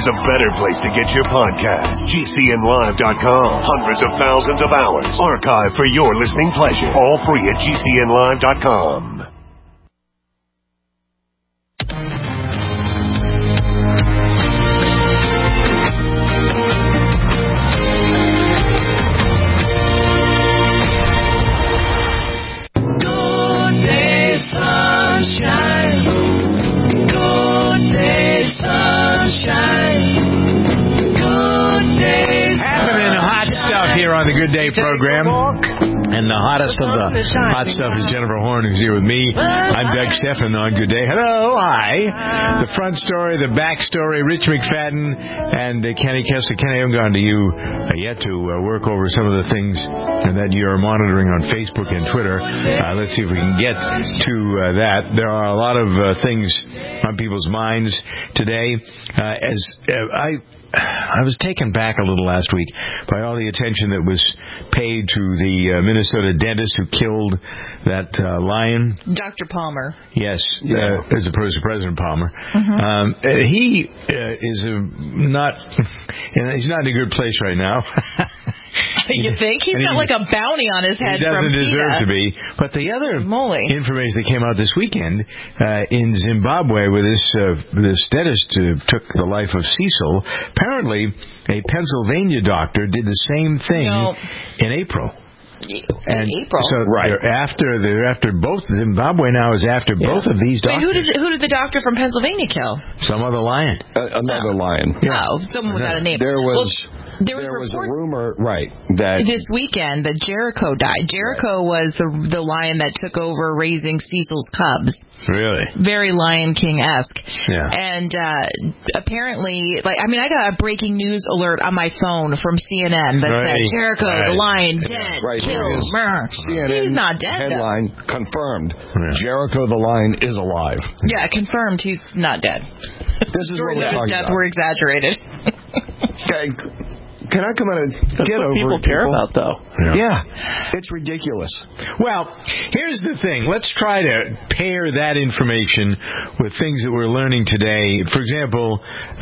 there's a better place to get your podcast. GCNlive.com. Hundreds of thousands of hours archived for your listening pleasure. All free at GCNlive.com. On the Good Day program, and the hottest of the hot stuff is Jennifer Horn, who's here with me. I'm Doug Stephan on Good Day. Hello, hi. The front story, the back story, Rich McFadden and Kenny Kessler. Kenny, I haven't gone to you yet to work over some of the things that you're monitoring on Facebook and Twitter. Let's see if we can get to that. There are a lot of things on people's minds today. I was taken back a little last week by all the attention that was paid to the Minnesota dentist who killed that lion. Dr. Palmer. Yes, as opposed to President Palmer. Mm-hmm. He is not in a good place right now. You think? He's got like a bounty on his head from PETA. He doesn't deserve to be. But the other information that came out this weekend in Zimbabwe, where this dentist took the life of Cecil, apparently a Pennsylvania doctor did the same thing in April. April. So they're after both. Zimbabwe now is after both of these doctors. Wait, who did the doctor from Pennsylvania kill? Some other lion. Another lion. Yeah. Oh, someone without a name. There was a rumor, that this weekend that Jericho died. Jericho was the lion that took over raising Cecil's cubs. Really? Very Lion King-esque. Yeah. And apparently, I got a breaking news alert on my phone from CNN that said Jericho, the lion, dead, killed, CNN he's not dead. Headline confirmed. Jericho the lion is alive. Yeah, confirmed he's not dead. This is what we're talking death about. were exaggerated. Can I come in and get over people care about, though? Yeah. It's ridiculous. Well, here's the thing. Let's try to pair that information with things that we're learning today. For example,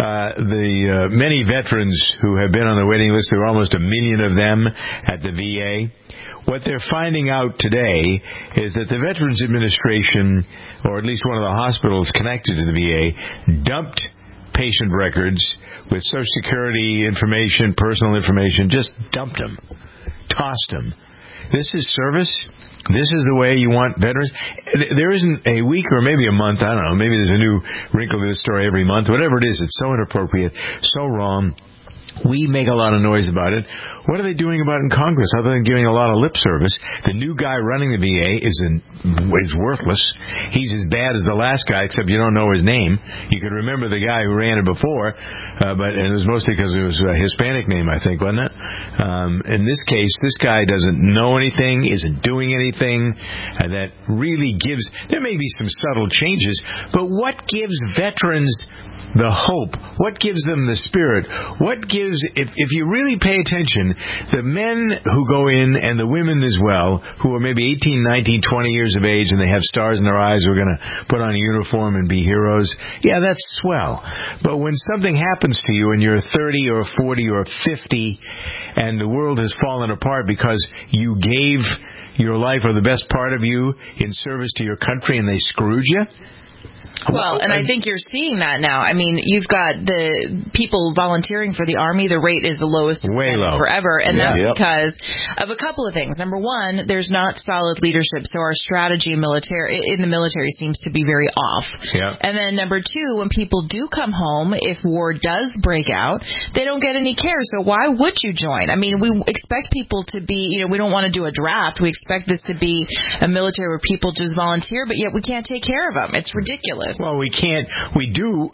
the many veterans who have been on the waiting list, there are almost 1 million of them at the VA. What they're finding out today is that the Veterans Administration, or at least one of the hospitals connected to the VA, dumped patient records with Social Security information, personal information, just dumped them, tossed them. This is service. This is the way you want veterans. There isn't a week or maybe a month, I don't know, maybe there's a new wrinkle to this story every month. Whatever it is, it's so inappropriate, so wrong. We make a lot of noise about it. What are they doing about it in Congress other than giving a lot of lip service? The new guy running the VA is worthless. He's as bad as the last guy, except you don't know his name. You could remember the guy who ran it before, but it was mostly because it was a Hispanic name, I think, wasn't it? In this case, this guy doesn't know anything, isn't doing anything, that really gives... There may be some subtle changes, but what gives veterans the hope? What gives them the spirit? What gives, if you really pay attention, the men who go in and the women as well, who are maybe 18, 19, 20 years of age and they have stars in their eyes who are going to put on a uniform and be heroes, yeah, that's swell. But when something happens to you and you're 30 or 40 or 50 and the world has fallen apart because you gave your life or the best part of you in service to your country and they screwed you, Well, and I think you're seeing that now. I mean, you've got the people volunteering for the Army. The rate is the lowest forever, and that's because of a couple of things. Number one, there's not solid leadership, so our strategy in the military seems to be very off. Yeah. And then number two, when people do come home, if war does break out, they don't get any care. So why would you join? I mean, we expect people to be, we don't want to do a draft. We expect this to be a military where people just volunteer, but yet we can't take care of them. It's ridiculous. Well, we can't. We do.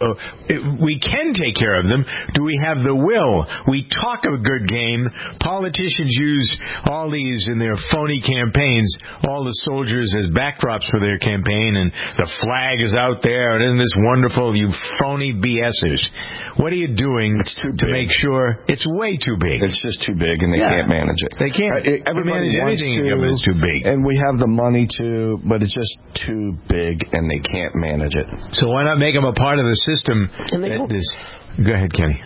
We can take care of them. Do we have the will? We talk a good game. Politicians use all these in their phony campaigns, all the soldiers as backdrops for their campaign, and the flag is out there, and isn't this wonderful, you phony BSers? What are you doing to make sure it's way too big? It's just too big, and they can't manage it. They can't. Everybody manage anything that's too big. And we have the money to, but it's just too big, and they can't manage it. So why not make them a part of the system? Go ahead, Kenny.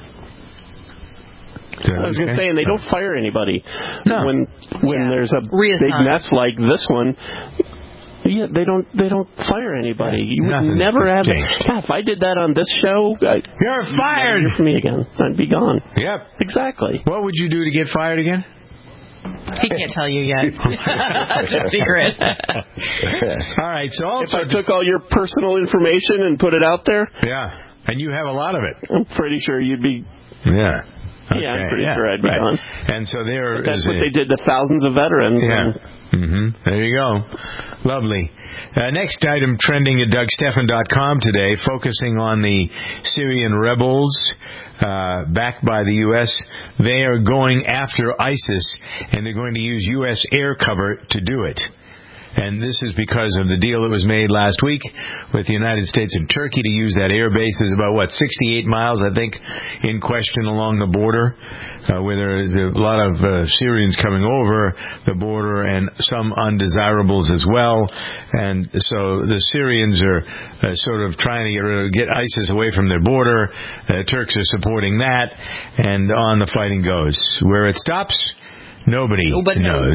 I was going to say, and they don't fire anybody. No. When there's a big nest like this one, they don't fire anybody. You would never have. If I did that on this show, you're fired. Hear from me again. I'd be gone. Yep, exactly. What would you do to get fired again? He can't tell you yet. It's a secret. All right. So also, if I took all your personal information and put it out there, and you have a lot of it, I'm pretty sure you'd be. Yeah. Okay. Yeah, I'm pretty sure I'd be gone. And so that's what they did to thousands of veterans. Yeah. There you go. Lovely. Next item trending at DougStephan.com today, focusing on the Syrian rebels backed by the U.S. They are going after ISIS, and they're going to use U.S. air cover to do it. And this is because of the deal that was made last week with the United States and Turkey to use that air base. There's about, 68 miles, I think, in question along the border, where there is a lot of Syrians coming over the border and some undesirables as well. And so the Syrians are sort of trying to get ISIS away from their border. The Turks are supporting that, and on the fighting goes. Where it stops, nobody knows.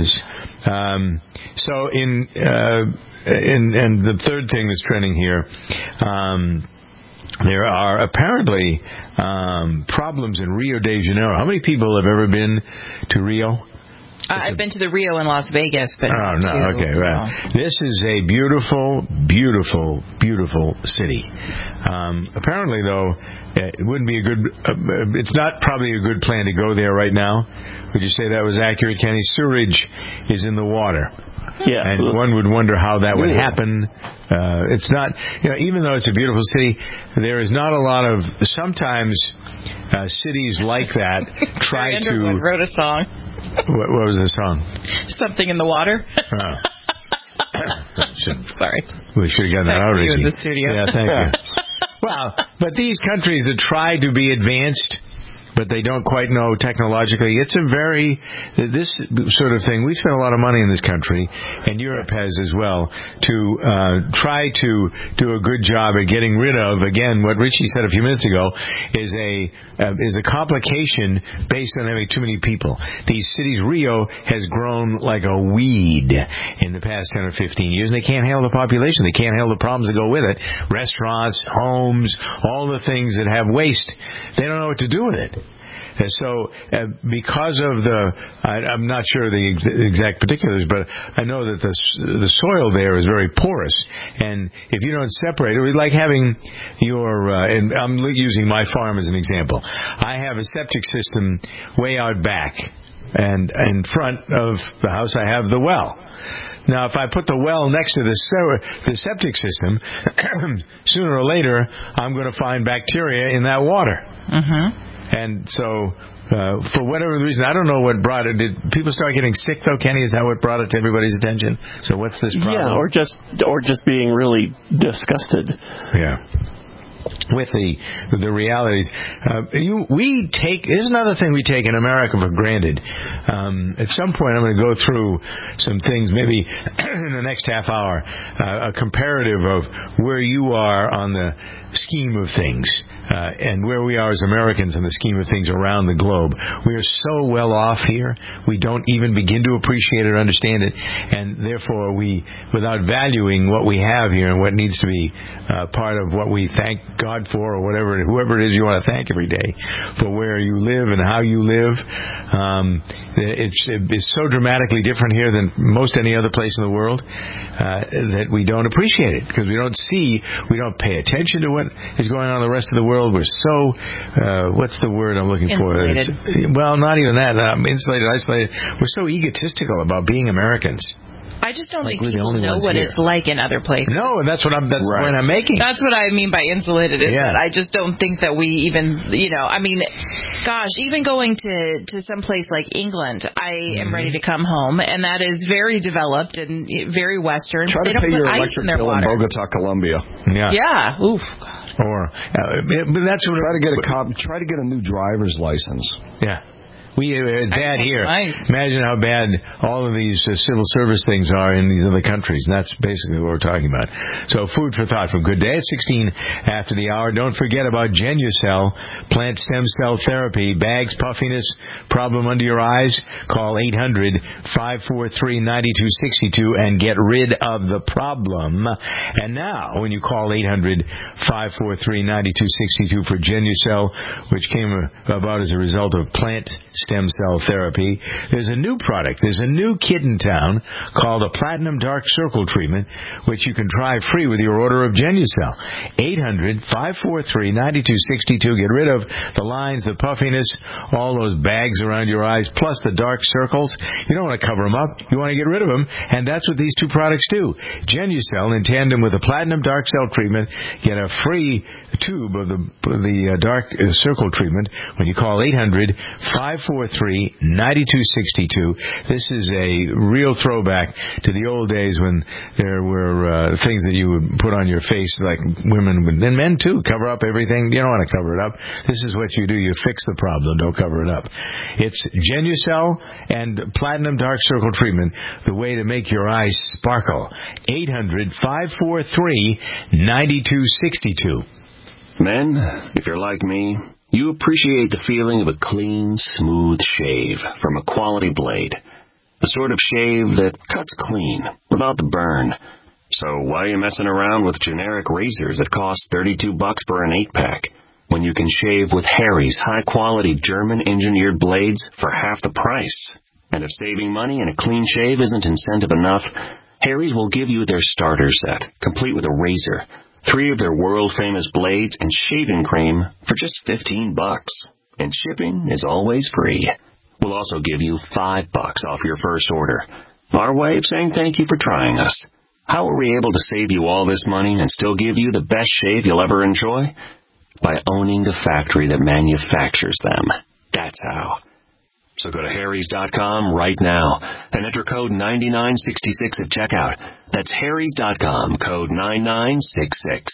So and the third thing that's trending here, there are apparently problems in Rio de Janeiro. How many people have ever been to Rio? I've been to the Rio in Las Vegas, but okay, right. This is a beautiful, beautiful, beautiful city. Apparently, though, it wouldn't be a good. It's not probably a good plan to go there right now. Would you say that was accurate, Kenny? Sewage is in the water. Yeah, and one would wonder how that would happen. It's not, even though it's a beautiful city, there is not a lot of. Sometimes cities like that try to. Underwood wrote a song. What was the song? Something in the water. Sorry. We should have gotten that out, Richie. In the studio. Yeah, thank you. Well, but these countries that try to be advanced, but they don't quite know technologically. This sort of thing, we spend a lot of money in this country, and Europe has as well, to try to do a good job at getting rid of, again, what Richie said a few minutes ago, is a complication based on having too many people. These cities, Rio has grown like a weed in the past 10 or 15 years, and they can't handle the population. They can't handle the problems that go with it. Restaurants, homes, all the things that have waste. They don't know what to do with it. So because of I'm not sure the exact particulars, but I know that the soil there is very porous, and if you don't separate it, it's like having and I'm using my farm as an example. I have a septic system way out back, and in front of the house I have the well. Now, if I put the well next to the septic system, sooner or later, I'm going to find bacteria in that water. And so, for whatever reason, I don't know what brought it. Did people start getting sick, though, Kenny? Is that what brought it to everybody's attention? So what's this problem? Yeah, or just being really disgusted. Yeah. With the realities. Here's another thing we take in America for granted. At some point, I'm going to go through some things, maybe in the next half hour, a comparative of where you are on the scheme of things. And where we are as Americans in the scheme of things around the globe. We are so well off here, we don't even begin to appreciate it or understand it, and therefore without valuing what we have here and what needs to be part of what we thank God for, or whoever it is you want to thank every day, for where you live and how you live. It's so dramatically different here than most any other place in the world that we don't appreciate it, because we don't pay attention to what is going on in the rest of the world. We're so, what's the word I'm looking for? Well, not even that. Insulated, isolated. We're so egotistical about being Americans. I just don't think people know what it's like in other places. No, and that's the point I'm making. That's what I mean by insulated. That I just don't think that we even, gosh, even going to some place like England, I am ready to come home, and that is very developed and very Western. Try to pay your electric bill in Bogota, Colombia. Yeah. Oof. Or but that's what try to get a new driver's license. Yeah. It's bad here. Nice. Imagine how bad all of these civil service things are in these other countries. And that's basically what we're talking about. So food for thought from Good Day at 16 after the hour. Don't forget about Genucell, plant stem cell therapy, bags, puffiness, problem under your eyes. Call 800-543-9262 and get rid of the problem. And now, when you call 800-543-9262 for Genucell, which came about as a result of plant stem cell therapy, there's a new product. There's a new kit in town called a Platinum Dark Circle treatment, which you can try free with your order of Genucell. 800-543-9262. Get rid of the lines, the puffiness, all those bags around your eyes, plus the dark circles. You don't want to cover them up. You want to get rid of them, and that's what these two products do. Genucell, in tandem with the Platinum Dark Cell treatment, get a free tube of the Dark Circle treatment when you call 800-543-9262. This is a real throwback to the old days when there were things that you would put on your face, like women would, and men too, cover up everything. You don't want to cover it up. This is what you do. You fix the problem. Don't cover it up. It's Genucell and Platinum Dark Circle treatment, the way to make your eyes sparkle. 800-543-9262. Men, if you're like me, you appreciate the feeling of a clean, smooth shave from a quality blade. The sort of shave that cuts clean, without the burn. So why are you messing around with generic razors that cost $32 for an 8-pack, when you can shave with Harry's high-quality German-engineered blades for half the price? And if saving money and a clean shave isn't incentive enough, Harry's will give you their starter set, complete with a razor, 3 of their world-famous blades, and shaving cream for just $15. And shipping is always free. We'll also give you $5 off your first order. Our way of saying thank you for trying us. How are we able to save you all this money and still give you the best shave you'll ever enjoy? By owning the factory that manufactures them. That's how. So go to Harrys.com right now and enter code 9966 at checkout. That's Harrys.com, code 9966.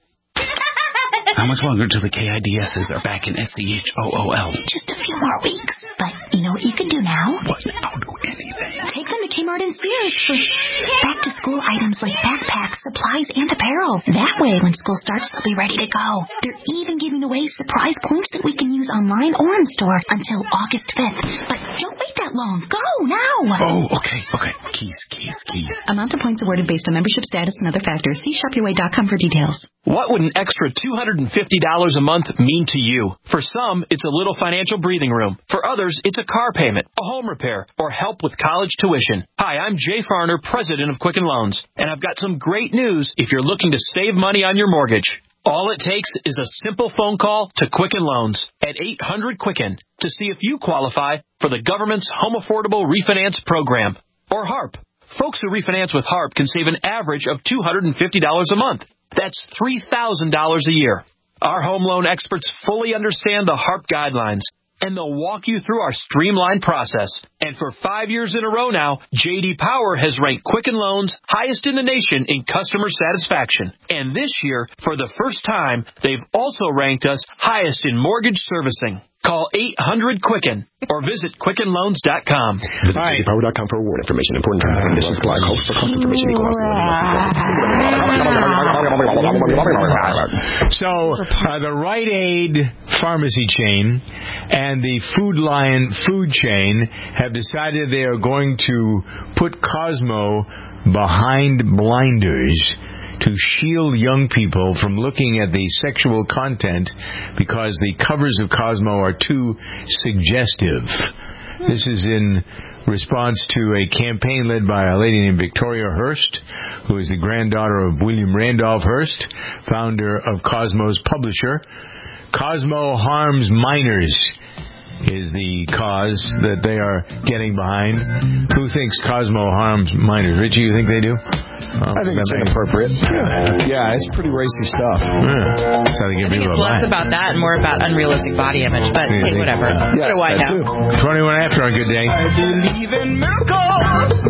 How much longer till the KIDSs are back in SCHOOL? Just a few more weeks. But you know what you can do now? What? I'll do anything. Take them to Kmart and Sears for back-to-school items like backpacks, supplies, and apparel. That way, when school starts, they'll be ready to go. They're even giving away surprise points that we can use online or in store until August 5th. But don't wait that long. Go now. Oh, okay. Keys. Amount of points awarded based on membership status and other factors. See ShopYourWay.com for details. What would an extra $250 a month mean to you? For some, it's a little financial breathing room. For others, it's a car payment, a home repair, or help with college tuition. Hi, I'm Jay Farner, president of Quicken Loans, and I've got some great news if you're looking to save money on your mortgage. All it takes is a simple phone call to Quicken Loans at 800-QUICKEN to see if you qualify for the government's Home Affordable Refinance Program, or HARP. Folks who refinance with HARP can save an average of $250 a month. That's $3,000 a year. Our home loan experts fully understand the HARP guidelines, and they'll walk you through our streamlined process. And for 5 years in a row now, J.D. Power has ranked Quicken Loans highest in the nation in customer satisfaction. And this year, for the first time, they've also ranked us highest in mortgage servicing. Call 800-QUICKEN or visit QuickenLoans.com. Visit JDPower.com for award information. Important terms and conditions apply. Calls for cost information equals. So, the Rite Aid pharmacy chain and the Food Lion food chain have decided they are going to put Cosmo behind blinders to shield young people from looking at the sexual content because the covers of Cosmo are too suggestive. This is in response to a campaign led by a lady named Victoria Hearst, who is the granddaughter of William Randolph Hearst, founder of Cosmo's publisher. Cosmo harms minors is the cause that they are getting behind. Who thinks Cosmo harms minors? Richie, you think they do? I think it's inappropriate. Yeah, it's pretty racy stuff. So I think it's less about that and more about unrealistic body image, but hey, whatever. Yeah, what do I know? 21 after on Good Day. I believe in miracles.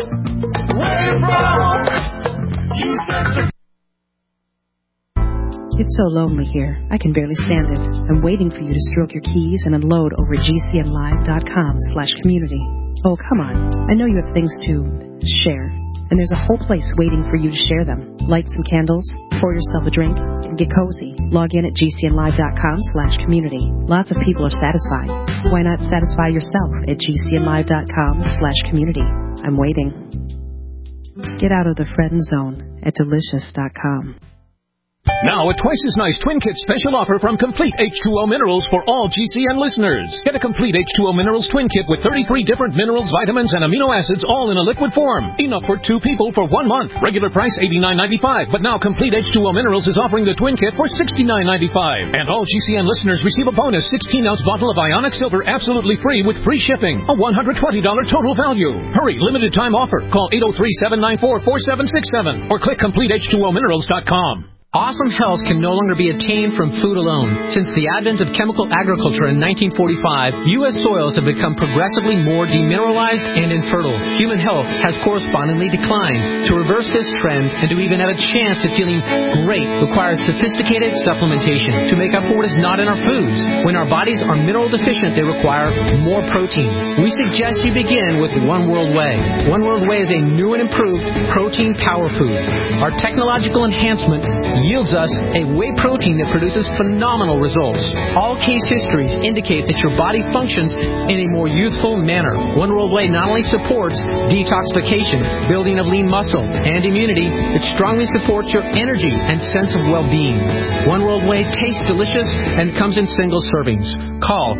Where from? You said It's so lonely here. I can barely stand it. I'm waiting for you to stroke your keys and unload over at gcnlive.com/community. Oh, come on. I know you have things to share. And there's a whole place waiting for you to share them. Light some candles, pour yourself a drink, and get cozy. Log in at gcnlive.com/community. Lots of people are satisfied. Why not satisfy yourself at gcnlive.com/community? I'm waiting. Get out of the friend zone at delicious.com. Now, a twice as nice Twin Kit special offer from Complete H2O Minerals for all GCN listeners. Get a Complete H2O Minerals Twin Kit with 33 different minerals, vitamins, and amino acids all in a liquid form. Enough for 2 people for 1 month. Regular price $89.95, but now Complete H2O Minerals is offering the Twin Kit for $69.95. And all GCN listeners receive a bonus 16-ounce bottle of Ionic Silver absolutely free with free shipping. A $120 total value. Hurry, limited time offer. Call 803-794-4767 or click CompleteH2OMinerals.com. Awesome health can no longer be attained from food alone. Since the advent of chemical agriculture in 1945, U.S. soils have become progressively more demineralized and infertile. Human health has correspondingly declined. To reverse this trend and to even have a chance at feeling great requires sophisticated supplementation to make up for what is not in our foods. When our bodies are mineral deficient, they require more protein. We suggest you begin with One World Whey. One World Whey is a new and improved protein power food. Our technological enhancement yields us a whey protein that produces phenomenal results. All case histories indicate that your body functions in a more youthful manner. One World Whey not only supports detoxification, building of lean muscle, and immunity, it strongly supports your energy and sense of well-being. One World Whey tastes delicious and comes in single servings. Call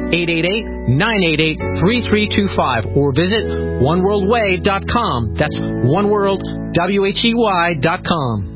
888-988-3325 or visit oneworldwhey.com. That's oneworldwhey.com.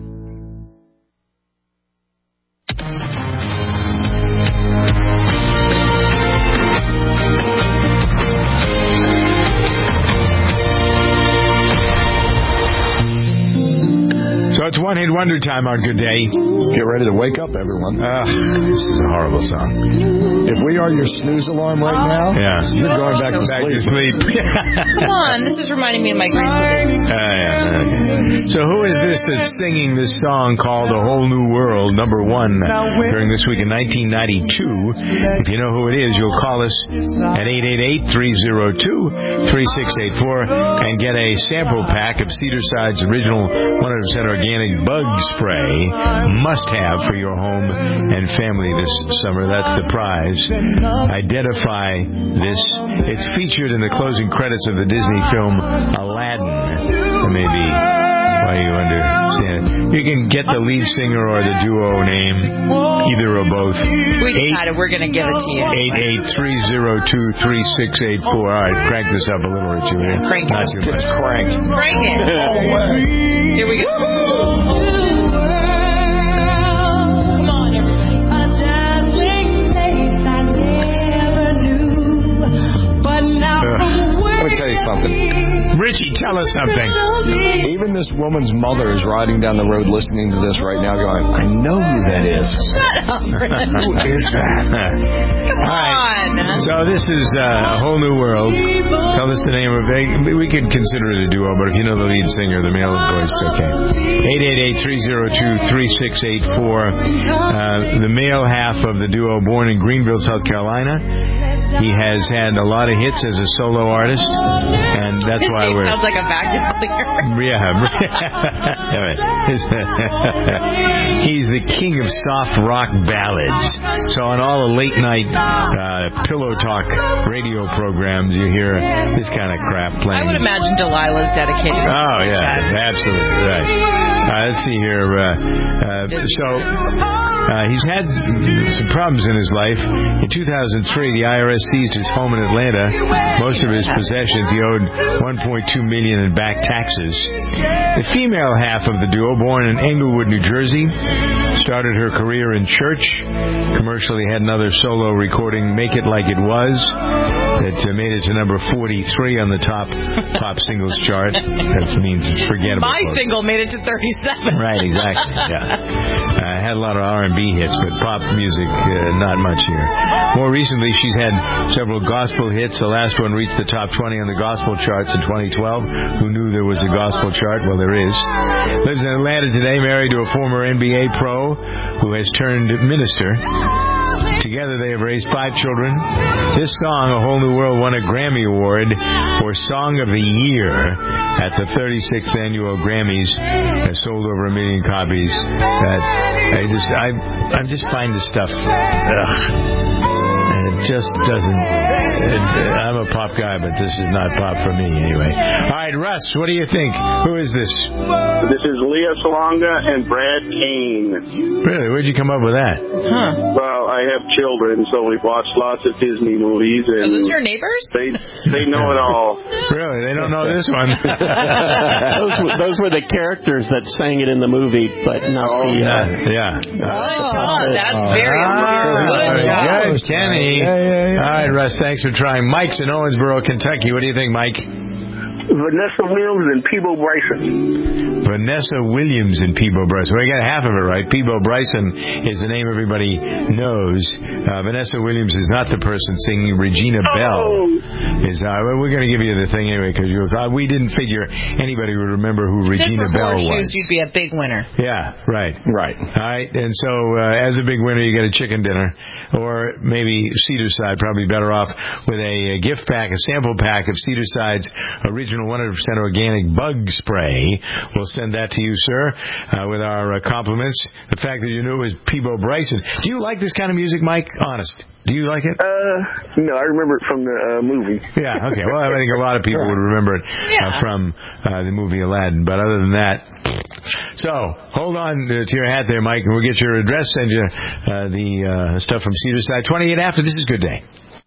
So it's one-hit wonder time on Good Day. Get ready to wake up, everyone. This is a horrible song. If we are your snooze alarm right now, you're going back to sleep. Come on, this is reminding me of my grandmother. So who is this that's singing this song called A Whole New World, number 1 during this week in 1992? If you know who it is, you'll call us at 888-302-3684 and get a sample pack of Cedarside's original 100% organic bug spray. Must have for your home and family this summer. That's the prize. Identify this. It's featured in the closing credits of the Disney film Aladdin. Maybe why you understand it. You can get the lead singer or the duo name, either or both. We decided we're going to give it to you. 883023684. All right, crank this up a little, Richie. Crank it. Not too much. It's cranked. Crank it. Here we go. Let me tell you something. Richie, tell us something. Even this woman's mother is riding down the road listening to this right now going, I know who that is. Shut up, Rich. Who is that? Come on. So this is A Whole New World. Tell us the name of it. We could consider it a duo, but if you know the lead singer, the male voice, okay. 888-302-3684. The male half of the duo, born in Greenville, South Carolina. He has had a lot of hits as a solo artist, and that's why we're... sounds like a vacuum cleaner. He's the king of soft rock ballads. So on all the late-night pillow talk radio programs, you hear this kind of crap playing. I would imagine Delilah's dedicated. Oh, yeah, absolutely, right. Let's see here. He's had some problems in his life. In 2003, the IRS seized his home in Atlanta. Most of his possessions, he owed $1.2 million in back taxes. The female half of the duo, born in Englewood, New Jersey, started her career in church. Commercially had another solo recording, Make It Like It Was. that made it to number 43 on the top pop singles chart. That means it's forgettable. My folks. single made it to 37. Right, exactly. Yeah, had a lot of R&B hits, but pop music not much here. More recently, she's had several gospel hits. The last one reached the top 20 on the gospel charts in 2012. Who knew there was a gospel chart? Well, there is. Lives in Atlanta today, married to a former NBA pro who has turned minister. Together they have raised 5 children. This song, A Whole New World, won a Grammy Award for Song of the Year at the 36th Annual Grammys. Has sold over 1 million copies. I just find this stuff... It just doesn't... I'm a pop guy, but this is not pop for me anyway. All right, Russ, what do you think? Who is this? This is Leah Salonga and Brad Kane. Really? Where'd you come up with that? Well, I have children, so we've watched lots of Disney movies. And are those your neighbors? They know it all. Really? They don't know this one? those were the characters that sang it in the movie, but not the... That's very good job. Good, Kenny. All right, Russ, thanks for trying. Mike's in Owensboro, Kentucky. What do you think, Mike? Vanessa Williams and Peebo Bryson. Vanessa Williams and Peebo Bryson. Well, you got half of it right. Peebo Bryson is the name everybody knows. Vanessa Williams is not the person singing. Regina Bell is. We're going to give you the thing anyway because we didn't figure anybody would remember who Regina Bell was. You'd be a big winner. Yeah, right. All right, and so as a big winner, you get a chicken dinner. Or maybe Cedarside, probably better off with a gift pack, a sample pack of Cedarside's original 100% organic bug spray. We'll send that to you, sir, with our compliments. The fact that you knew it was Peebo Bryson. Do you like this kind of music, Mike? Honest. Do you like it? No, I remember it from the movie. Yeah, okay. Well, I think a lot of people would remember it from the movie Aladdin. But other than that, so hold on to your hat there, Mike, and we'll get your address, send you the stuff from Cedarside. 28 after. This is Good Day.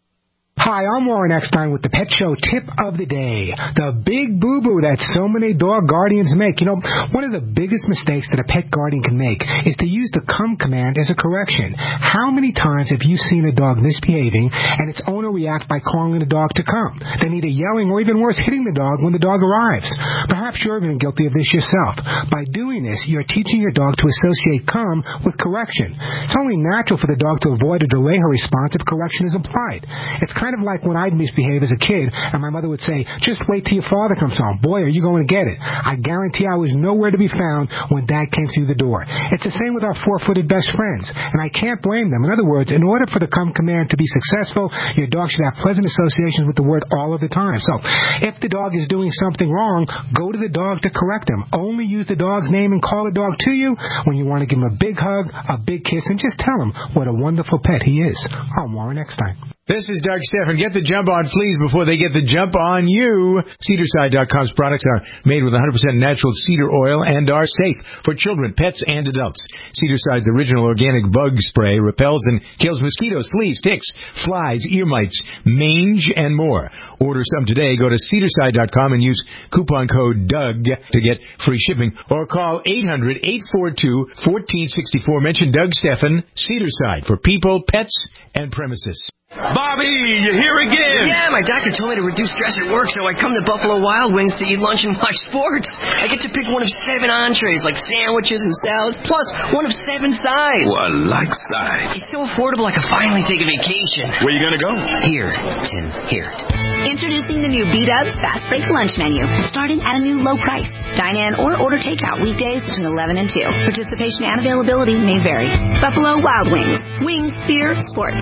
Hi, I'm Warren Eckstein with the Pet Show Tip of the Day. The big boo-boo that so many dog guardians make. You know, one of the biggest mistakes that a pet guardian can make is to use the come command as a correction. How many times have you seen a dog misbehaving and its owner react by calling the dog to come, then either yelling or even worse, hitting the dog when the dog arrives? Perhaps you're even guilty of this yourself. By doing this, you're teaching your dog to associate come with correction. It's only natural for the dog to avoid or delay her response if correction is applied. It's kind of like when I'd misbehave as a kid and my mother would say, just wait till your father comes home. Boy, are you going to get it. I guarantee I was nowhere to be found when Dad came through the door. It's the same with our four-footed best friends, and I can't blame them. In other words, in order for the come command to be successful, your dog should have pleasant associations with the word all of the time. So if the dog is doing something wrong, go to the dog to correct him. Only use the dog's name and call the dog to you when you want to give him a big hug, a big kiss, and just tell him what a wonderful pet he is. I'm Warren Eckstein. This is Doug Stephan. Get the jump on fleas before they get the jump on you. Cedarside.com's products are made with 100% natural cedar oil and are safe for children, pets, and adults. Cedarside's original organic bug spray repels and kills mosquitoes, fleas, ticks, flies, ear mites, mange, and more. Order some today. Go to Cedarside.com and use coupon code DOUG to get free shipping. Or call 800-842-1464. Mention Doug Stephan. Cedarside for people, pets, and premises. Bobby, you're here again. Yeah, my doctor told me to reduce stress at work, so I come to Buffalo Wild Wings to eat lunch and watch sports. I get to pick one of 7 entrees, like sandwiches and salads, plus one of 7 sides. Well, I like sides. It's so affordable I can finally take a vacation. Where you gonna go? Here, Tim, here. Introducing the new B-Dubs Fast Break Lunch Menu, starting at a new low price. Dine in or order takeout weekdays between 11 and 2. Participation and availability may vary. Buffalo Wild Wings. Wings, beer, sports.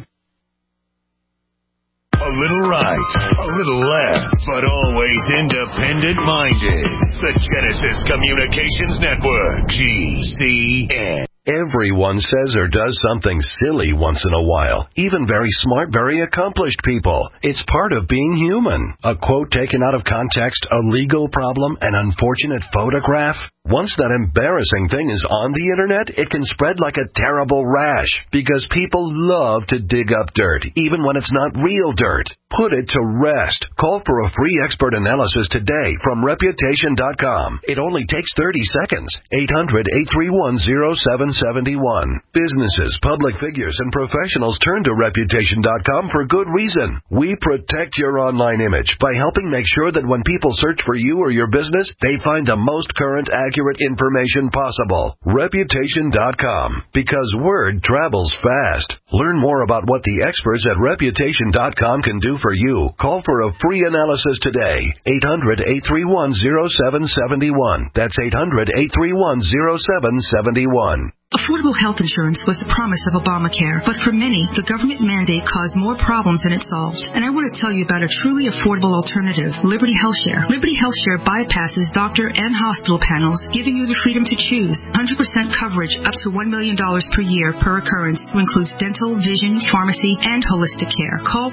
A little right, a little left, but always independent-minded. The Genesis Communications Network, GCN. Everyone says or does something silly once in a while. Even very smart, very accomplished people. It's part of being human. A quote taken out of context, a legal problem, an unfortunate photograph. Once that embarrassing thing is on the internet, it can spread like a terrible rash because people love to dig up dirt, even when it's not real dirt. Put it to rest. Call for a free expert analysis today from Reputation.com. It only takes 30 seconds. 800-831-0771. Businesses, public figures, and professionals turn to Reputation.com for good reason. We protect your online image by helping make sure that when people search for you or your business, they find the most current, accurate information possible. Reputation.com. Because word travels fast. Learn more about what the experts at Reputation.com can do for you. Call for a free analysis today. 800-831-0771. That's 800-831-0771. Affordable health insurance was the promise of Obamacare, but for many, the government mandate caused more problems than it solved. And I want to tell you about a truly affordable alternative, Liberty HealthShare. Liberty HealthShare bypasses doctor and hospital panels, giving you the freedom to choose. 100% coverage up to $1 million per year per occurrence, who includes dental, vision, pharmacy, and holistic care. Call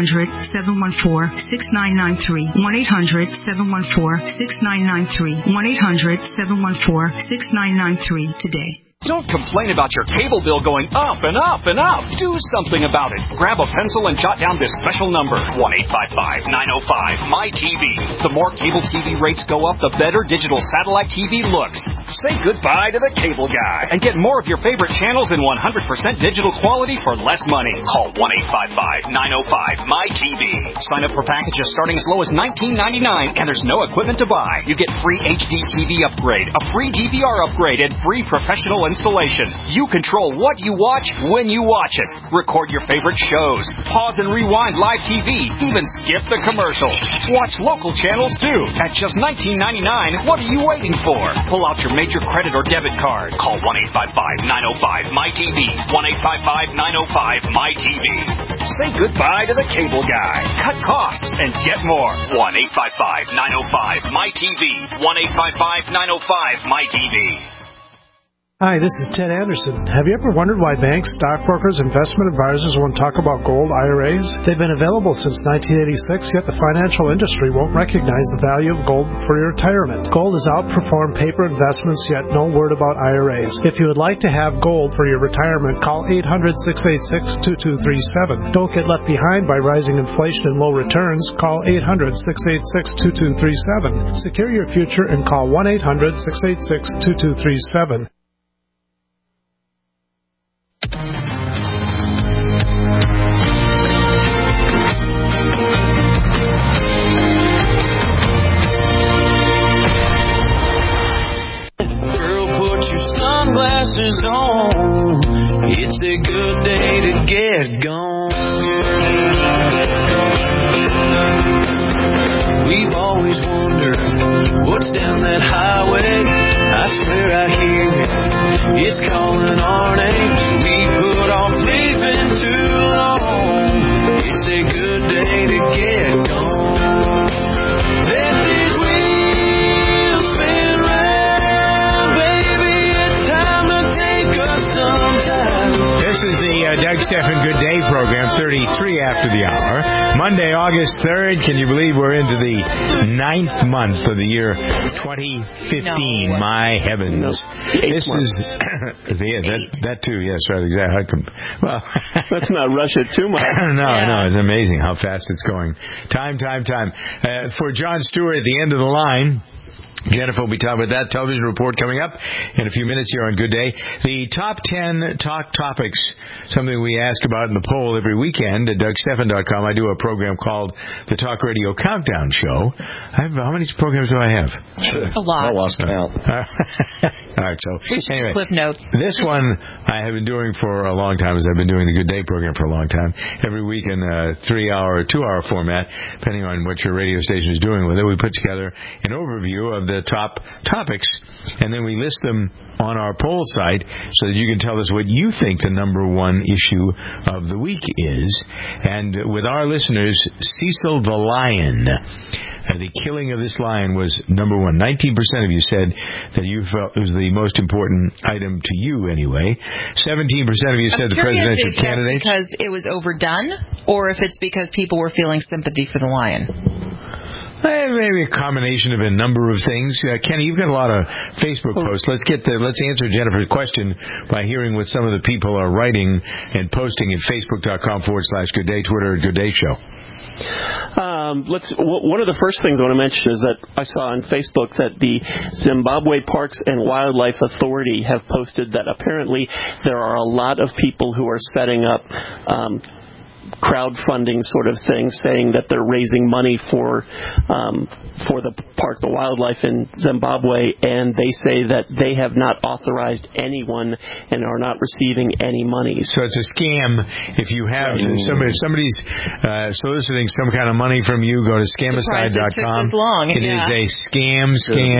1-800-714-6993. 1-800-714-6993. 1-800-714-6993 today. Don't complain about your cable bill going up and up and up. Do something about it. Grab a pencil and jot down this special number, 1-855-905-MY-TV. The more cable TV rates go up, the better digital satellite TV looks. Say goodbye to the cable guy and get more of your favorite channels in 100% digital quality for less money. Call 1-855-905-MY-TV. Sign up for packages starting as low as $19.99, and there's no equipment to buy. You get free HD TV upgrade, a free DVR upgrade, and free professional installation. You control what you watch when you watch it. Record your favorite shows. Pause and rewind live TV. Even skip the commercials. Watch local channels too. At just $19.99, what are you waiting for? Pull out your major credit or debit card. Call 1-855-905-MY-TV. 1-855-905-MY-TV. Say goodbye to the cable guy. Cut costs and get more. 1-855-905-MY-TV. 1-855-905-MY-TV. Hi, this is Ted Anderson. Have you ever wondered why banks, stockbrokers, investment advisors won't talk about gold IRAs? They've been available since 1986, yet the financial industry won't recognize the value of gold for your retirement. Gold has outperformed paper investments, yet no word about IRAs. If you would like to have gold for your retirement, call 800-686-2237. Don't get left behind by rising inflation and low returns. Call 800-686-2237. Secure your future and call 1-800-686-2237. Sunglasses on, it's a good day to get gone. We've always wondered what's down that highway. I swear I hear it's calling our names. We put off sleeping too long. It's a good day to get gone. Let these wheels spin round, baby. It's time to take us sometime. This is the Doug Stephan Good Day program, 33 after the hour. Monday, August 3rd. Can you believe we're into the 9th month of the year 2015? No. My heavens. This is that too. Yes, right. Exactly. Well, let's not rush it too much. No, it's amazing how fast it's going. Time. For Jon Stewart at the end of the line. Jennifer will be talking about that television report coming up in a few minutes here on Good Day. The top 10 talk topics, something we ask about in the poll every weekend at DougStephan.com. I do a program called the Talk Radio Countdown Show. How many programs do I have? A lot. I lost count. All right, so anyway, Cliff Notes. This one I have been doing for a long time, as I've been doing the Good Day program for a long time. Every week in a 3-hour or 2-hour format, depending on what your radio station is doing with it, we put together an overview of the top topics, and then we list them on our poll site so that you can tell us what you think the number one issue of the week is. And with our listeners, Cecil the Lion, the killing of this lion was number one. 19% of you said that you felt it was the most important item to you anyway. 17% of you said the presidential candidate. Because it was overdone, or if it's because people were feeling sympathy for the lion. Maybe a combination of a number of things. Kenny, you've got a lot of Facebook posts. Let's answer Jennifer's question by hearing what some of the people are writing and posting at Facebook.com/Good Day, Twitter, Good Day Show. One of the first things I want to mention is that I saw on Facebook that the Zimbabwe Parks and Wildlife Authority have posted that apparently there are a lot of people who are setting up crowdfunding sort of thing, saying that they're raising money for the park, the wildlife in Zimbabwe, and they say that they have not authorized anyone and are not receiving any money. So it's a scam. If you have if somebody's soliciting some kind of money from you, go to scamicide.com. It is a scam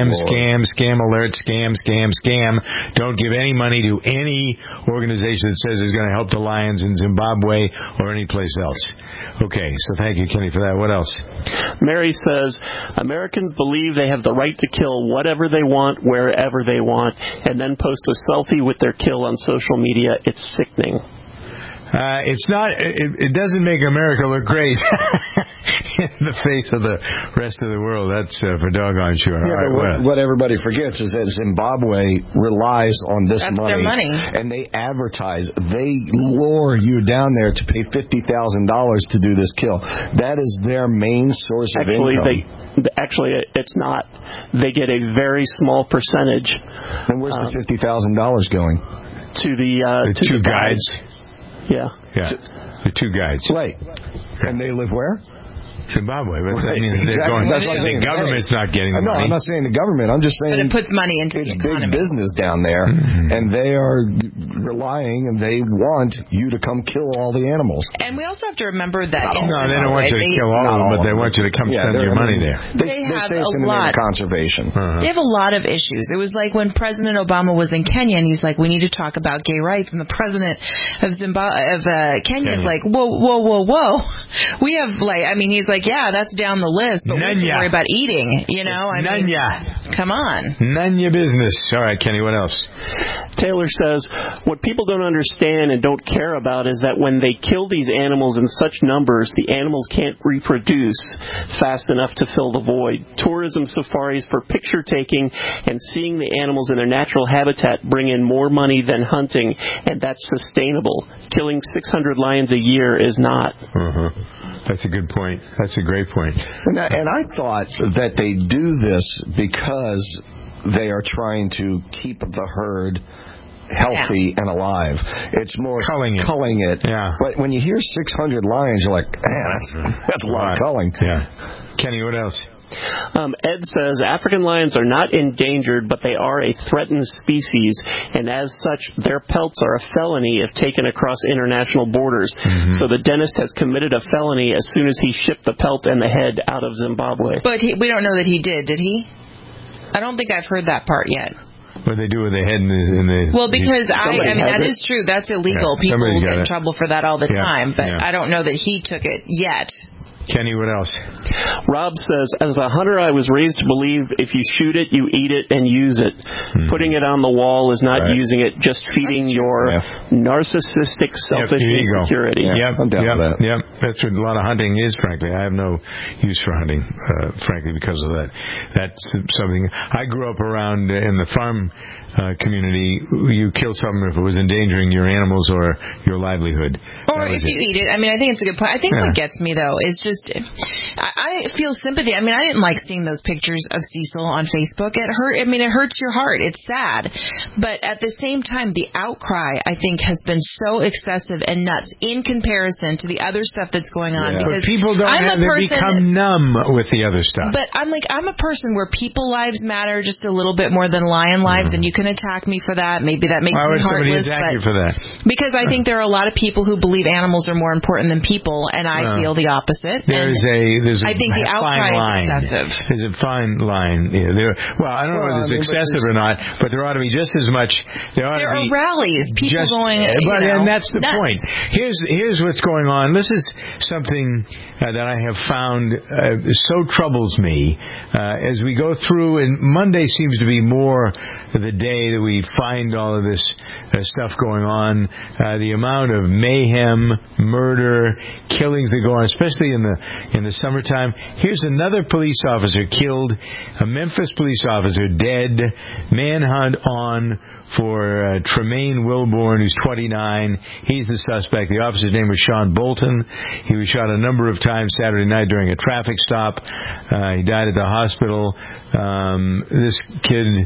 alert, scam. Don't give any money to any organization that says it's going to help the lions in Zimbabwe or any place else. Okay, so thank you, Kenny, for that. What else? Mary says, Americans believe they have the right to kill whatever they want, wherever they want, and then post a selfie with their kill on social media. It's sickening. It's not. It doesn't make America look great in the face of the rest of the world. That's for doggone sure. Yeah, right, what everybody forgets is that Zimbabwe relies on this That's their money, and they advertise. They lure you down there to pay $50,000 to do this kill. That is their main source of income. Actually, it's not. They get a very small percentage. And where's the $50,000 going? To the two guides. Yeah. The two guides. Right. And they live where? Zimbabwe. But right. I mean, the government's not getting the money. No, I'm not saying the government. I'm just saying. But it puts money into the economy. It's big business down there, and they are relying, and they want you to come kill all the animals. And we also have to remember that. They don't want you to kill all of them, but they want you to come spend your money there. They have say it's in the name of conservation. They have a lot of issues. It was like when President Obama was in Kenya, and he's like, "We need to talk about gay rights," and the president of Kenya is like, "Whoa! We have he's like, yeah, that's down the list, but we have to worry about eating, come on. None your business. All right, Kenny, what else? Taylor says, what people don't understand and don't care about is that when they kill these animals in such numbers, the animals can't reproduce fast enough to fill the void. Tourism safaris for picture taking and seeing the animals in their natural habitat bring in more money than hunting, and that's sustainable. Killing 600 lions a year is not. That's a good point. That's a great point. And I thought that they do this because they are trying to keep the herd healthy and alive. It's more culling it. Yeah. But when you hear 600 lions, you're like, man, that's a lot of culling. Yeah. Kenny, what else? Ed says African lions are not endangered, but they are a threatened species, and as such, their pelts are a felony if taken across international borders. So the dentist has committed a felony as soon as he shipped the pelt and the head out of Zimbabwe. But we don't know that he did he? I don't think I've heard that part yet. What they do with the head in the... Well, because that is true. That's illegal. Yeah, people get in trouble for that all the time, but I don't know that he took it yet. Kenny, what else? Rob says, as a hunter, I was raised to believe if you shoot it, you eat it and use it. Putting it on the wall is not using it, just feeding your narcissistic, selfish insecurity. Yep. That's what a lot of hunting is, frankly. I have no use for hunting, frankly, because of that. That's something. I grew up around in the farm community. You kill something if it was endangering your animals or your livelihood. Or if you eat it. I think it's a good point. I think what gets me, though, is just I feel sympathy. I didn't like seeing those pictures of Cecil on Facebook. It hurts your heart. It's sad. But at the same time, the outcry, I think, has been so excessive and nuts in comparison to the other stuff that's going on. Yeah. Because but people become numb with the other stuff. But I'm a person where people lives matter just a little bit more than lion lives, and you can attack me for that. Maybe that makes me heartless. Why would somebody attack you for that? Because I think there are a lot of people who believe animals are more important than people, and I feel the opposite. There's a I think the outcry is excessive. There's a fine line. Yeah, I don't know whether it's excessive or not, but there ought to be just as much. There are rallies, people going. And that's the nuts. point. Here's what's going on. This is something that I have found so troubles me as we go through. And Monday seems to be more the day day that we find all of this stuff going on. The amount of mayhem, murder, killings that go on, especially in the summertime. Here's another police officer killed, a Memphis police officer dead, manhunt on for Tremaine Wilborn, who's 29. He's the suspect. The officer's name was Sean Bolton. He was shot a number of times Saturday night during a traffic stop. He died at the hospital. This kid,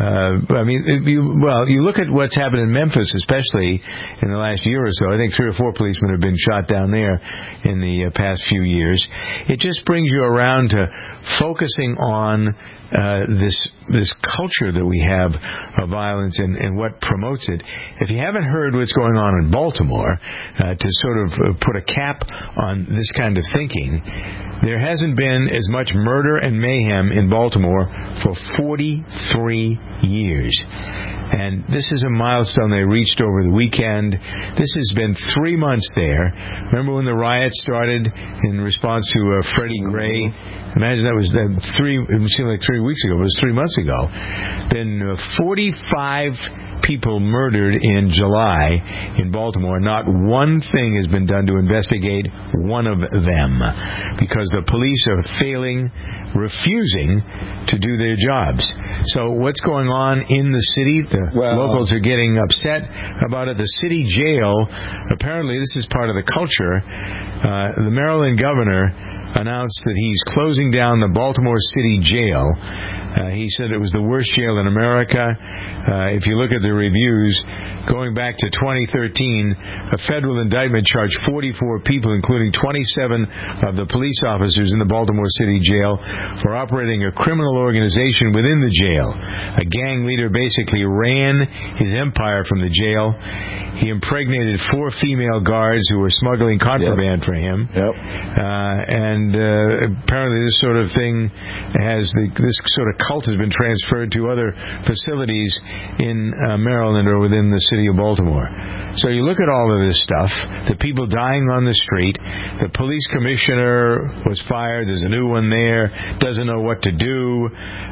you look at what's happened in Memphis, especially in the last year or so. I think 3 or 4 policemen have been shot down there in the past few years. It just brings you around to focusing on this culture that we have of violence and what promotes it. If you haven't heard what's going on in Baltimore, to sort of put a cap on this kind of thinking, there hasn't been as much murder and mayhem in Baltimore for 43 years. And this is a milestone they reached over the weekend. This has been 3 months there. Remember when the riots started in response to Freddie Gray? Imagine that was it seemed like 3 weeks ago, but it was 3 months ago. Then 45 people murdered in July in Baltimore. Not one thing has been done to investigate one of them because the police are refusing to do their jobs. So what's going on in the city? The locals are getting upset about it. The city jail, apparently this is part of the culture. The Maryland governor announced that he's closing down the Baltimore City Jail. He said it was the worst jail in America. If you look at the reviews, going back to 2013, a federal indictment charged 44 people, including 27 of the police officers in the Baltimore City Jail, for operating a criminal organization within the jail. A gang leader basically ran his empire from the jail. He impregnated 4 female guards who were smuggling contraband for him. And apparently this sort of thing this sort of cult has been transferred to other facilities in Maryland or within the city of Baltimore. So you look at all of this stuff, the people dying on the street, the police commissioner was fired, there's a new one there, doesn't know what to do,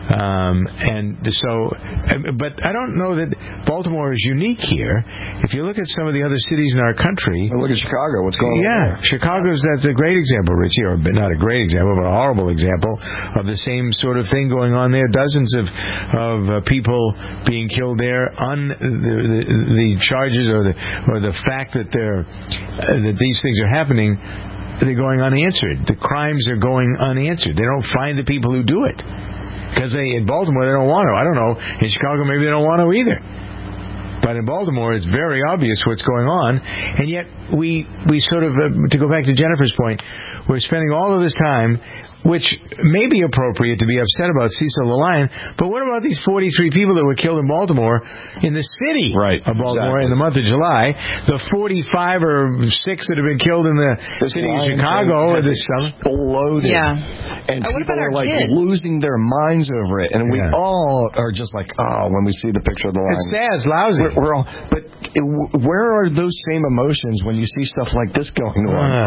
but I don't know that Baltimore is unique here. If you look at some of the other cities in our country... Look at Chicago, what's going on there? That's a great example, Richie, or not a great example, but a horrible example of the same sort of thing going on there. Dozens of people being killed there on the charges or the fact that these things are happening, they're going unanswered. The crimes are going unanswered. They don't find the people who do it. Because in Baltimore, they don't want to. I don't know. In Chicago, maybe they don't want to either. But in Baltimore, it's very obvious what's going on. And yet, we sort of, to go back to Jennifer's point, we're spending all of this time, which may be appropriate to be upset about Cecil the Lion, but what about these 43 people that were killed in Baltimore, in the city of Baltimore in the month of July? The 45 or 6 that have been killed in the city of Chicago this summer? Exploded. And people are losing their minds over it. And we all are just like, when we see the picture of the lion. It's sad, it's lousy. We're all, but where are those same emotions when you see stuff like this going on?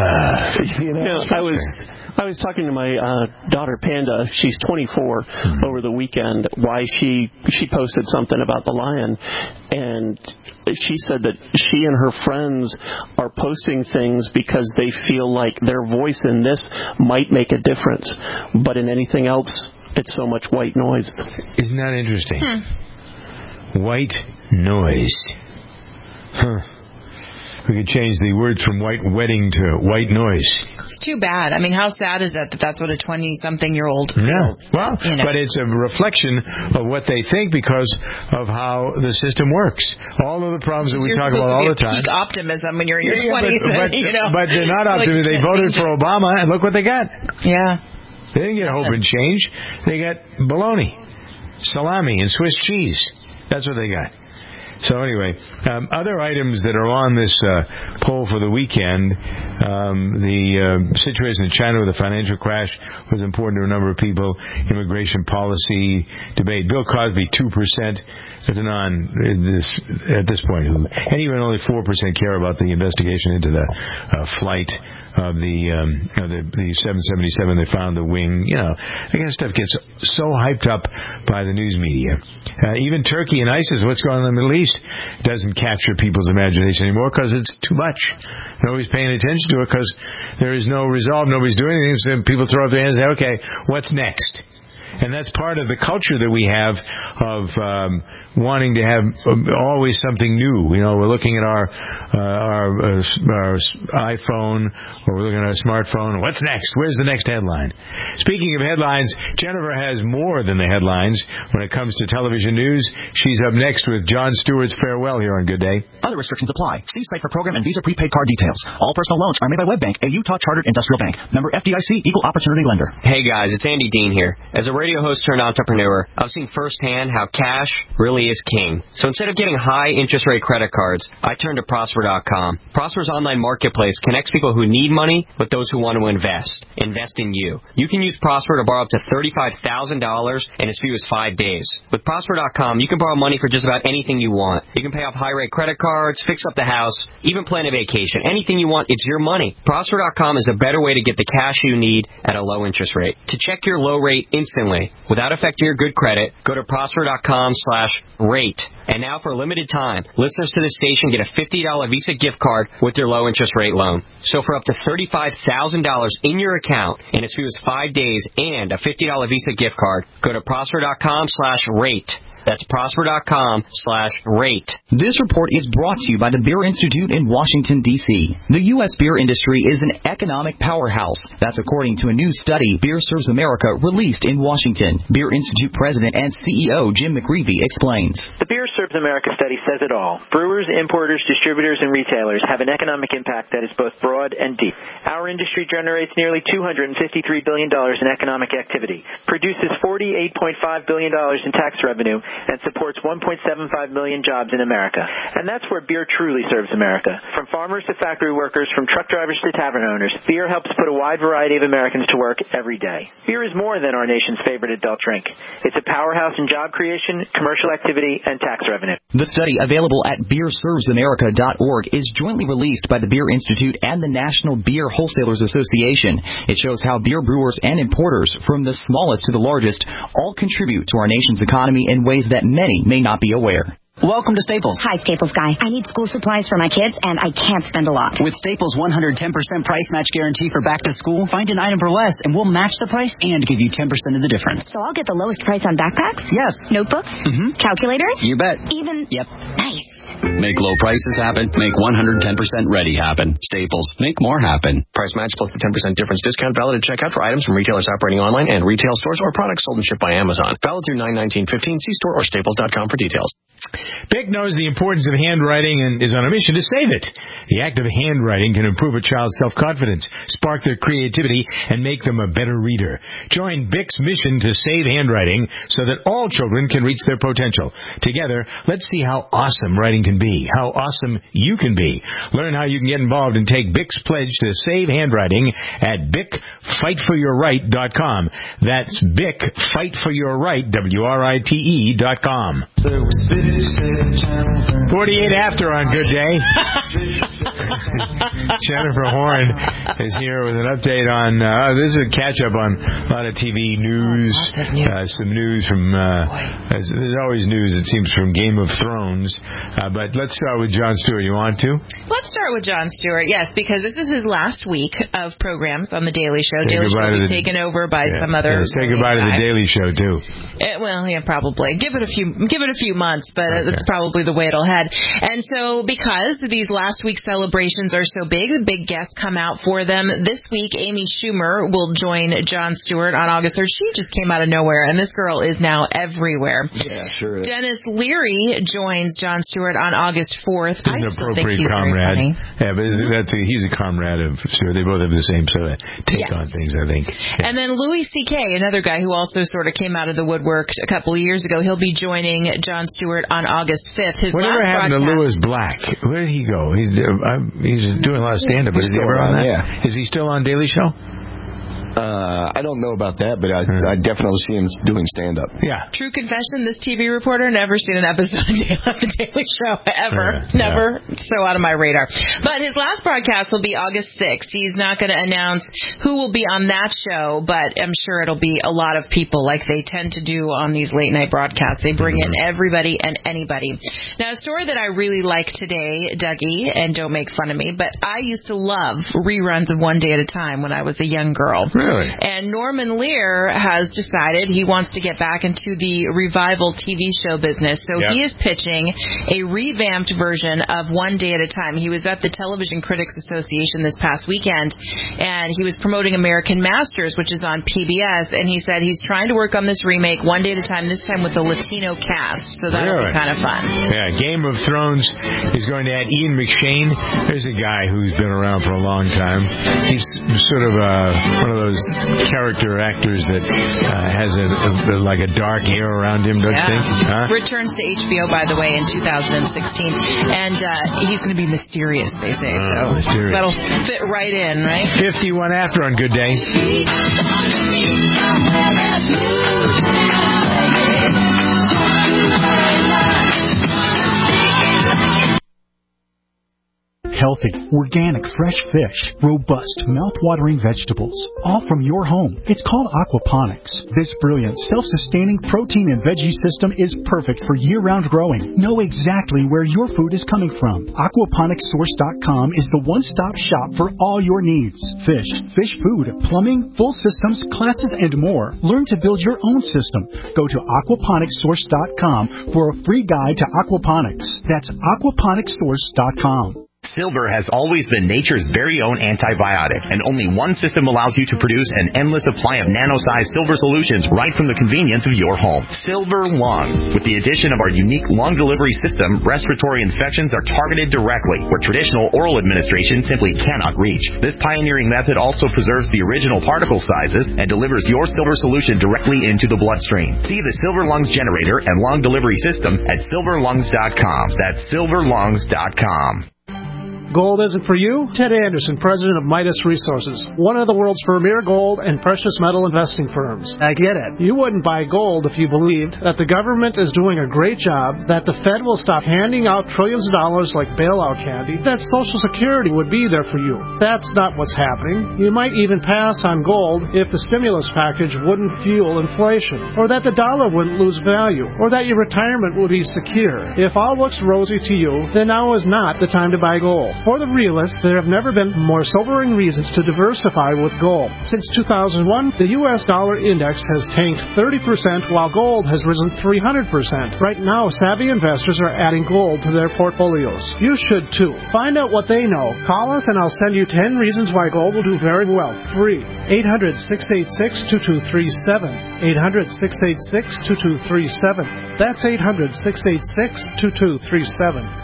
I was talking to my daughter Panda. She's 24 over the weekend. Why she posted something about the lion, and she said that she and her friends are posting things because they feel like their voice in this might make a difference, but in anything else, it's so much white noise. Isn't that interesting? White noise. We could change the words from white wedding to white noise. It's too bad. I mean, how sad is that that's what a 20-something-year-old feels? Yeah, well, but it's a reflection of what they think because of how the system works. All of the problems that we talk about all the time. Peak optimism when you're in your 20s. But they're not optimistic. They voted for Obama, and look what they got. Yeah. They didn't get hope and change. They got bologna, salami, and Swiss cheese. That's what they got. So anyway, other items that are on this poll for the weekend, the situation in China with the financial crash was important to a number of people. Immigration policy debate. Bill Cosby, 2%. That's at this point. And even only 4% care about the investigation into the flight of the 777. They found the wing. That kind of stuff gets so hyped up by the news media. Even Turkey and ISIS, what's going on in the Middle East, doesn't capture people's imagination anymore because it's too much. Nobody's paying attention to it because there is no resolve. Nobody's doing anything. So people throw up their hands and say, okay, what's next? And that's part of the culture that we have of wanting to have always something new. We're looking at our iPhone, or we're looking at our smartphone. What's next? Where's the next headline? Speaking of headlines, Jennifer has more than the headlines when it comes to television news. She's up next with Jon Stewart's Farewell here on Good Day. Other restrictions apply. See site for program and Visa prepaid card details. All personal loans are made by WebBank, a Utah chartered industrial bank. Member FDIC, equal opportunity lender. Hey guys, it's Andy Dean here. As a radio host turned entrepreneur, I've seen firsthand how cash really is king. So instead of getting high interest rate credit cards, I turned to Prosper.com. Prosper's online marketplace connects people who need money with those who want to invest. Invest in you. You can use Prosper to borrow up to $35,000 in as few as 5 days. With Prosper.com, you can borrow money for just about anything you want. You can pay off high-rate credit cards, fix up the house, even plan a vacation. Anything you want, it's your money. Prosper.com is a better way to get the cash you need at a low interest rate. To check your low rate instantly, without affecting your good credit, go to Prosper.com/rate. And now for a limited time, listeners to this station get a $50 Visa gift card with your low interest rate loan. So for up to $35,000 in your account in as few as 5 days and a $50 Visa gift card, go to Prosper.com/rate. That's Prosper.com/rate. This report is brought to you by the Beer Institute in Washington, D.C. The U.S. beer industry is an economic powerhouse. That's according to a new study Beer Serves America released in Washington. Beer Institute President and CEO Jim McGreevy explains. The Beer Serves America study says it all. Brewers, importers, distributors, and retailers have an economic impact that is both broad and deep. Our industry generates nearly $253 billion in economic activity, produces $48.5 billion in tax revenue, and supports 1.75 million jobs in America. And that's where beer truly serves America. From farmers to factory workers, from truck drivers to tavern owners, beer helps put a wide variety of Americans to work every day. Beer is more than our nation's favorite adult drink. It's a powerhouse in job creation, commercial activity, and tax revenue. The study, available at beerservesamerica.org, is jointly released by the Beer Institute and the National Beer Wholesalers Association. It shows how beer brewers and importers, from the smallest to the largest, all contribute to our nation's economy in ways that many may not be aware. Welcome to Staples. Hi, Staples guy. I need school supplies for my kids, and I can't spend a lot. With Staples' 110% price match guarantee for back to school, find an item for less, and we'll match the price and give you 10% of the difference. So I'll get the lowest price on backpacks? Yes. Notebooks? Mm-hmm. Calculators? You bet. Even? Yep. Nice. Make low prices happen. Make 110% ready happen. Staples. Make more happen. Price match plus the 10% difference discount valid at checkout for items from retailers operating online and retail stores or products sold and shipped by Amazon. Valid through 9/19/15. See store or staples.com for details. BIC knows the importance of handwriting and is on a mission to save it. The act of handwriting can improve a child's self-confidence, spark their creativity, and make them a better reader. Join BIC's mission to save handwriting so that all children can reach their potential. Together, let's see how awesome writing can be, how awesome you can be. Learn how you can get involved and take BIC's pledge to save handwriting at BICFightForYourRight.com. That's BICFightForYourRight, WRITE.com. 48 after on Good Day. Jennifer Horn is here with an update on, this is a catch-up on a lot of TV news. Some news from, there's always news, it seems, from Game of Thrones. But let's start with Jon Stewart. You want to? Let's start with Jon Stewart, yes, because this is his last week of programs on The Daily Show. Daily Show will be taken over by some other... say goodbye to The Daily Show, too. Probably. Give it a few months, but that's probably the way it'll head. And so because these last week's celebrations are so big, the big guests come out for them. This week, Amy Schumer will join Jon Stewart on August 3rd. She just came out of nowhere, and this girl is now everywhere. Yeah, sure is. Dennis Leary joins Jon Stewart on August 4th. He's an appropriate comrade. Yeah, but he's a comrade of Stewart. They both have the same sort of take on things, I think. Yeah. And then Louis C.K., another guy who also sort of came out of the woodwork a couple of years ago, he'll be joining Jon Stewart on August 5th. Whatever happened to Louis Black? Where did he go? He's doing a lot of stand-up, but is he ever on that? Yeah. Is he still on Daily Show? I don't know about that, but I definitely see him doing stand-up. Yeah. True confession, this TV reporter never seen an episode of The Daily Show, ever. Never. So out of my radar. But his last broadcast will be August 6th. He's not going to announce who will be on that show, but I'm sure it'll be a lot of people like they tend to do on these late-night broadcasts. They bring in everybody and anybody. Now, a story that I really like today, Dougie, and don't make fun of me, but I used to love reruns of One Day at a Time when I was a young girl. Really? And Norman Lear has decided he wants to get back into the revival TV show business. So he is pitching a revamped version of One Day at a Time. He was at the Television Critics Association this past weekend, and he was promoting American Masters, which is on PBS, and he said he's trying to work on this remake One Day at a Time, this time with a Latino cast. So that'll be kind of fun. Yeah, Game of Thrones is going to add Ian McShane. There's a guy who's been around for a long time. He's sort of one of those character actors that has like a dark air around him, don't you think? Huh? Returns to HBO, by the way, in 2016. And he's going to be mysterious, they say. So that'll fit right in, right? 51 after on Good Day. Healthy, organic, fresh fish, robust, mouth-watering vegetables, all from your home. It's called aquaponics. This brilliant, self-sustaining protein and veggie system is perfect for year-round growing. Know exactly where your food is coming from. Aquaponicssource.com is the one-stop shop for all your needs. Fish, fish food, plumbing, full systems, classes, and more. Learn to build your own system. Go to aquaponicssource.com for a free guide to aquaponics. That's aquaponicssource.com. Silver has always been nature's very own antibiotic, and only one system allows you to produce an endless supply of nano-sized silver solutions right from the convenience of your home. Silver Lungs. With the addition of our unique lung delivery system, respiratory infections are targeted directly, where traditional oral administration simply cannot reach. This pioneering method also preserves the original particle sizes and delivers your silver solution directly into the bloodstream. See the Silver Lungs generator and lung delivery system at silverlungs.com. That's silverlungs.com. Gold isn't for you? Ted Anderson, president of Midas Resources, one of the world's premier gold and precious metal investing firms. I get it. You wouldn't buy gold if you believed that the government is doing a great job, that the Fed will stop handing out trillions of dollars like bailout candy, that Social Security would be there for you. That's not what's happening. You might even pass on gold if the stimulus package wouldn't fuel inflation, or that the dollar wouldn't lose value, or that your retirement would be secure. If all looks rosy to you, then now is not the time to buy gold. For the realists, there have never been more sobering reasons to diversify with gold. Since 2001, the U.S. dollar index has tanked 30%, while gold has risen 300%. Right now, savvy investors are adding gold to their portfolios. You should too. Find out what they know. Call us and I'll send you 10 reasons why gold will do very well. Free. 800-686-2237. 800-686-2237. That's 800-686-2237.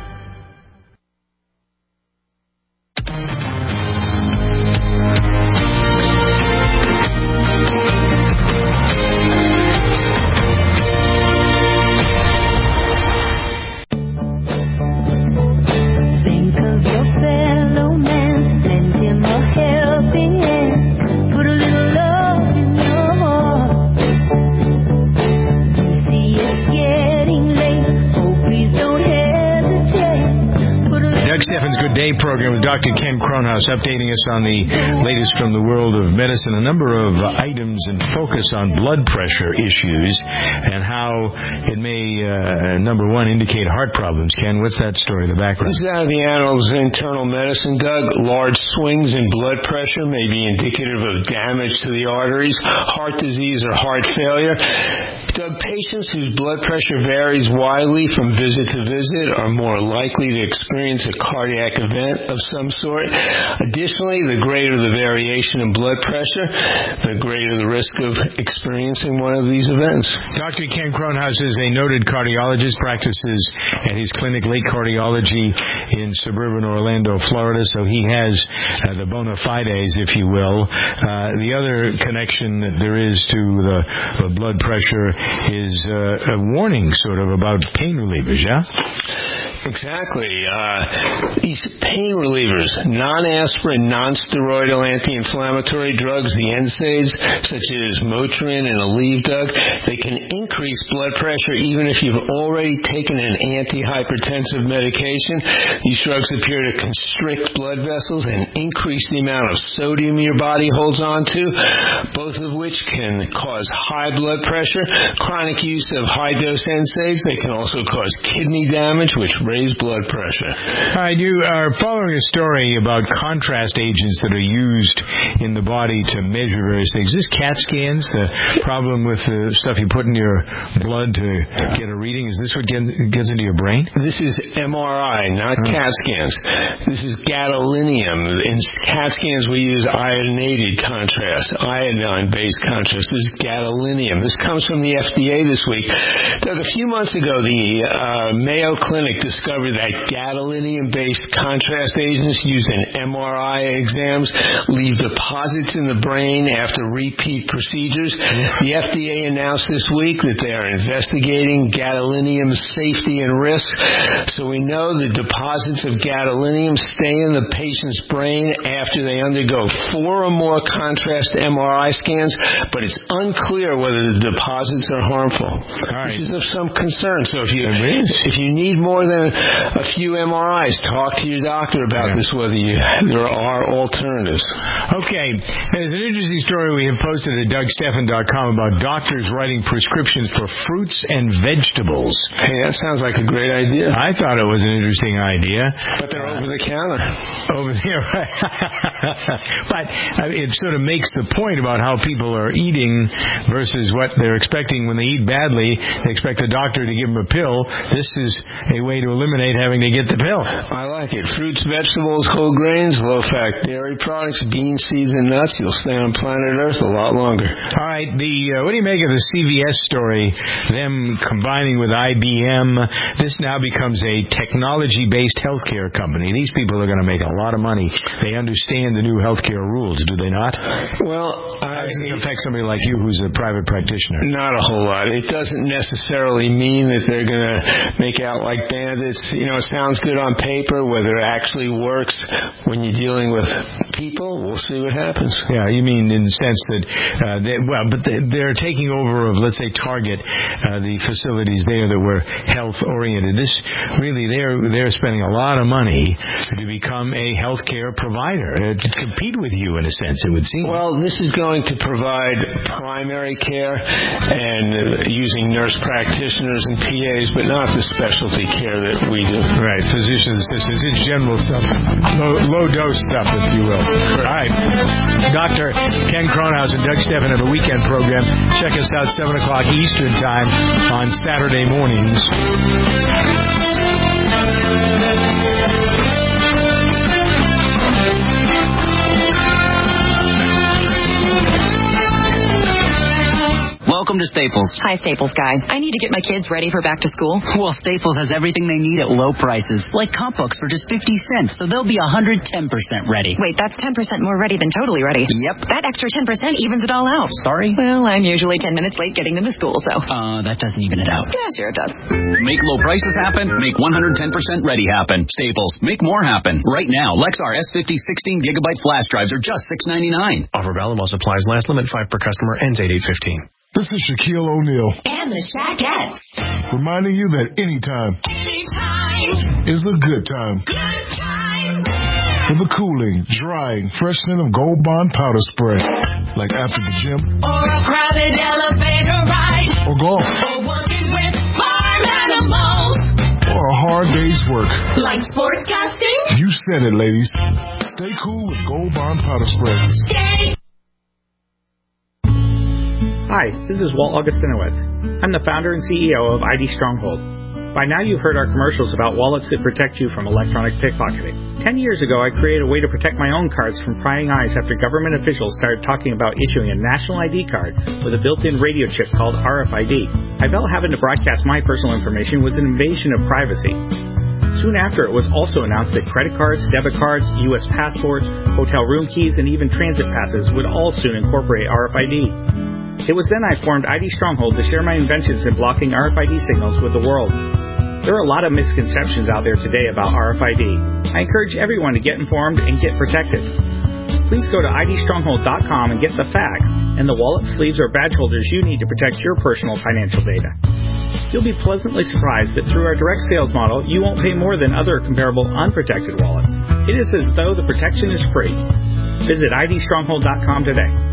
Program with Dr. Ken Kronhaus updating us on the latest from the world of medicine, a number of items and focus on blood pressure issues and how it may, number one, indicate heart problems. Ken, what's that story, the background? This is out of the Annals of Internal Medicine, Doug. Large swings in blood pressure may be indicative of damage to the arteries, heart disease, or heart failure. Doug, patients whose blood pressure varies widely from visit to visit are more likely to experience a cardiac event of some sort. Additionally, the greater the variation in blood pressure, the greater the risk of experiencing one of these events. Dr. Ken Kronhaus is a noted cardiologist, practices at his clinic Lake Cardiology in suburban Orlando, Florida, so he has the bona fides, if you will. The other connection that there is to the blood pressure is a warning sort of about pain relievers, yeah? Exactly. These pain relievers, non-aspirin, non-steroidal anti-inflammatory drugs, the NSAIDs, such as Motrin and Aleve, Doug, they can increase blood pressure even if you've already taken an antihypertensive medication. These drugs appear to constrict blood vessels and increase the amount of sodium your body holds on to, both of which can cause high blood pressure. Chronic use of high-dose NSAIDs, they can also cause kidney damage, which raise blood pressure. All right, you are following a story about contrast agents that are used in the body to measure various things. Is this CAT scans, the problem with the stuff you put in your blood to get a reading? Is this what gets into your brain? This is MRI, not CAT scans. This is gadolinium. In CAT scans, we use iodinated contrast, iodine-based contrast. This is gadolinium. This comes from the FDA this week. Doug, a few months ago, the Mayo Clinic discovered that gadolinium-based contrast agents used in MRI exams leave deposits in the brain after repeat procedures. The FDA announced this week that they are investigating gadolinium's safety and risk. So we know the deposits of gadolinium stay in the patient's brain after they undergo 4 or more contrast MRI scans, but it's unclear whether the deposits are harmful. Right. This is of some concern. So if you need more than a few MRIs, talk to your doctor about this, whether there are alternatives. Okay. There's an interesting story we have posted at DougStephan.com about doctors writing prescriptions for fruits and vegetables. Hey, that sounds like a great idea. I thought it was an interesting idea. But they're over the counter. Over there, right. But it sort of makes the point about how people are eating versus what they're expecting when they eat badly. They expect the doctor to give them a pill. This is a way to eliminate having to get the pill. I like it. Fruits, vegetables, whole grains, low-fat dairy products, beans, seeds, and nuts. You'll stay on planet Earth a lot longer. All right. What do you make of the CVS story, them combining with IBM? This now becomes a technology-based healthcare company. These people are going to make a lot of money. They understand the new healthcare rules, do they not? Well, how does this affect somebody like you who's a private practitioner? Not a whole lot. It doesn't necessarily mean that they're going to make out like bandits. You know, it sounds good on paper. Whether it actually works when you're dealing with people, we'll see what happens. Yeah, you mean in the sense that, they're taking over of, let's say, Target, the facilities there that were health-oriented. This really, they're spending a lot of money to become a healthcare provider, to compete with you in a sense, it would seem. Well, this is going to provide primary care and using nurse practitioners and PAs, but not the specialty care that we do. Right, physician assistants, it's general stuff, low-dose stuff, if you will. All right. Dr. Ken Kronhaus and Doug Stephan have a weekend program. Check us out 7 o'clock Eastern Time on Saturday mornings. Welcome to Staples. Hi, Staples guy. I need to get my kids ready for back to school. Well, Staples has everything they need at low prices, like comp books for just 50 cents, so they'll be 110% ready. Wait, that's 10% more ready than totally ready. Yep. That extra 10% evens it all out. Sorry? Well, I'm usually 10 minutes late getting them to school, so. That doesn't even it out. Yeah, sure it does. Make low prices happen. Make 110% ready happen. Staples. Make more happen. Right now, Lexar S50 16GB flash drives are just $6.99. Offer valid while supplies last. Limit 5 per customer. Ends 8/8/15. This is Shaquille O'Neal. And the Shaquettes. Reminding you that anytime is a good time. For the cooling, drying, fresh scent of Gold Bond powder spray. Like after the gym. Or a crowded elevator ride. Or golf. Or working with farm animals. Or a hard day's work. Like sportscasting. You said it, ladies. Stay cool with Gold Bond powder spray. Stay. Hi, this is Walt Augustinowicz. I'm the founder and CEO of ID Stronghold. By now you've heard our commercials about wallets that protect you from electronic pickpocketing. 10 years ago, I created a way to protect my own cards from prying eyes after government officials started talking about issuing a national ID card with a built-in radio chip called RFID. I felt having to broadcast my personal information was an invasion of privacy. Soon after, it was also announced that credit cards, debit cards, U.S. passports, hotel room keys, and even transit passes would all soon incorporate RFID. It was then I formed ID Stronghold to share my inventions in blocking RFID signals with the world. There are a lot of misconceptions out there today about RFID. I encourage everyone to get informed and get protected. Please go to idstronghold.com and get the facts and the wallet, sleeves, or badge holders you need to protect your personal financial data. You'll be pleasantly surprised that through our direct sales model, you won't pay more than other comparable unprotected wallets. It is as though the protection is free. Visit idstronghold.com today.